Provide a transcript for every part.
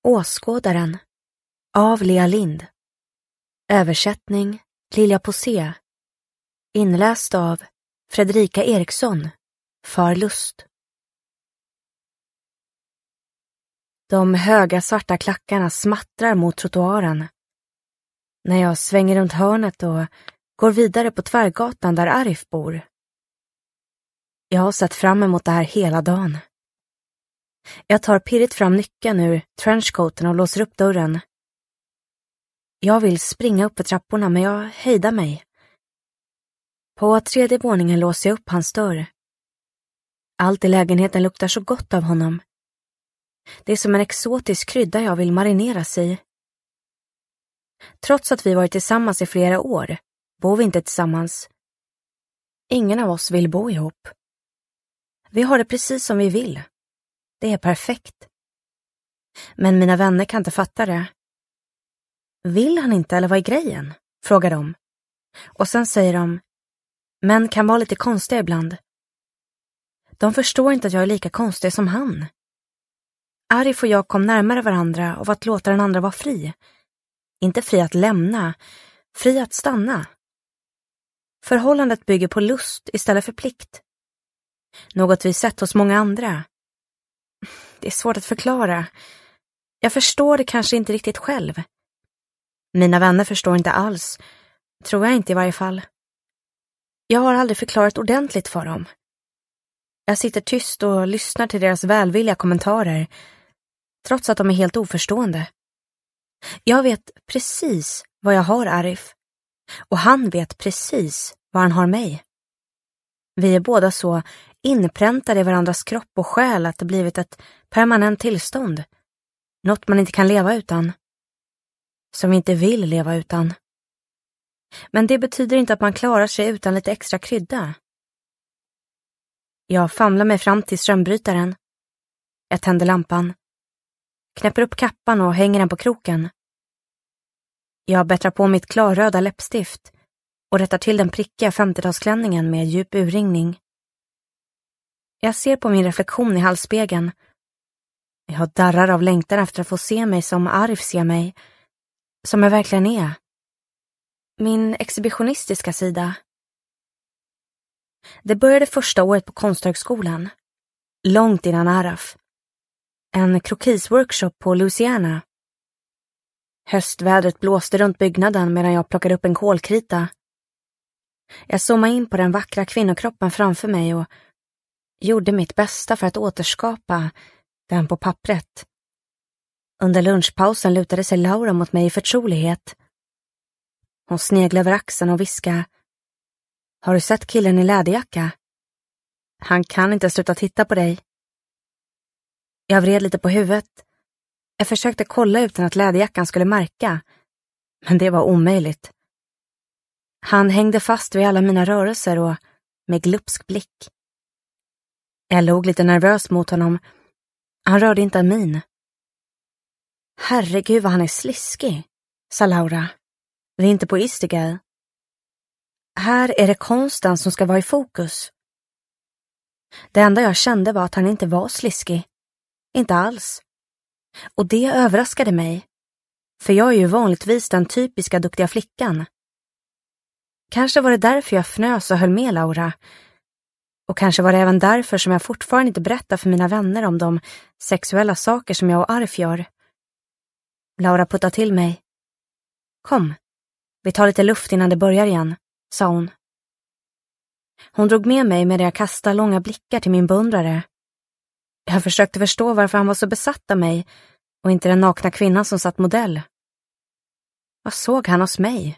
Åskådaren av Lea Lind. Översättning Lilja Posé. Inläst av Fredrika Eriksson. Farlust. De höga svarta klackarna smattrar mot trottoaren. När jag svänger runt hörnet och går vidare på tvärgatan där Arif bor. Jag har sett fram emot det här hela dagen. Jag tar pirrigt fram nyckeln ur trenchcoaten och låser upp dörren. Jag vill springa upp för trapporna men jag hejdar mig. På 3:e våningen låser jag upp hans dörr. Allt i lägenheten luktar så gott av honom. Det är som en exotisk krydda jag vill marineras i. Trots att vi varit tillsammans i flera år bor vi inte tillsammans. Ingen av oss vill bo ihop. Vi har det precis som vi vill. Det är perfekt. Men mina vänner kan inte fatta det. Vill han inte eller vad är grejen? Frågar de. Och sen säger de, män kan vara lite konstiga ibland. De förstår inte att jag är lika konstig som han. Arif och jag kom närmare varandra av att låta den andra vara fri. Inte fri att lämna, fri att stanna. Förhållandet bygger på lust istället för plikt. Något vi sett hos många andra. Det är svårt att förklara. Jag förstår det kanske inte riktigt själv. Mina vänner förstår inte alls. Tror jag inte i varje fall. Jag har aldrig förklarat ordentligt för dem. Jag sitter tyst och lyssnar till deras välvilliga kommentarer, trots att de är helt oförstående. Jag vet precis vad jag har Arif. Och han vet precis vad han har mig. Vi är båda så inpräntade i varandras kropp och själ att det blivit ett permanent tillstånd. Något man inte kan leva utan. Som vi inte vill leva utan. Men det betyder inte att man klarar sig utan lite extra krydda. Jag famlar mig fram till strömbrytaren. Jag tänder lampan. Knäpper upp kappan och hänger den på kroken. Jag bättrar på mitt klarröda läppstift och rättar till den prickiga 50-talsklänningen med djup urringning. Jag ser på min reflektion i halsspegeln. Jag darrar av längtan efter att få se mig som Arif ser mig. Som jag verkligen är. Min exhibitionistiska sida. Det började första året på Konsthögskolan. Långt innan Araf. En krokisworkshop på Louisiana. Höstvädret blåste runt byggnaden medan jag plockade upp en kolkrita. Jag zoomade in på den vackra kvinnokroppen framför mig och gjorde mitt bästa för att återskapa den på pappret. Under lunchpausen lutade sig Laura mot mig i förtrolighet. Hon sneglade över axeln och viskade, har du sett killen i läderjacka? Han kan inte sluta titta på dig. Jag vred lite på huvudet. Jag försökte kolla utan att läderjackan skulle märka, men det var omöjligt. Han hängde fast vid alla mina rörelser och med glupsk blick. Jag låg lite nervös mot honom. Han rörde inte en min. Herregud vad han är sliskig, sa Laura. Vi är inte på Istigal. Här är det konsten som ska vara i fokus. Det enda jag kände var att han inte var sliskig. Inte alls. Och det överraskade mig. För jag är ju vanligtvis den typiska duktiga flickan. Kanske var det därför jag fnös och höll med Laura. Och kanske var det även därför som jag fortfarande inte berättar för mina vänner om de sexuella saker som jag och Arif gör. Laura puttade till mig. Kom, vi tar lite luft innan det börjar igen, sa hon. Hon drog med mig medan jag kastade långa blickar till min beundrare. Jag försökte förstå varför han var så besatt av mig och inte den nakna kvinnan som satt modell. Vad såg han hos mig?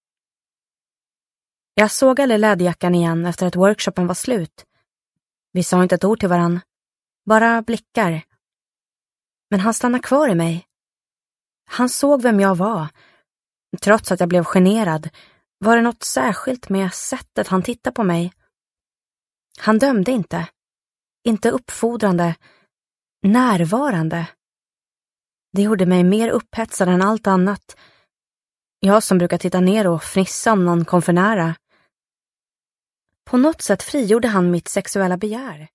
Jag sågade läderjackan igen efter att workshopen var slut. Vi sa inte ett ord till varann. Bara blickar. Men han stannade kvar i mig. Han såg vem jag var. Trots att jag blev generad var det något särskilt med sättet han tittade på mig. Han dömde inte. Inte uppfordrande. Närvarande. Det gjorde mig mer upphetsad än allt annat. Jag som brukar titta ner och fnissa om någon kom för nära. På något sätt frigjorde han mitt sexuella begär.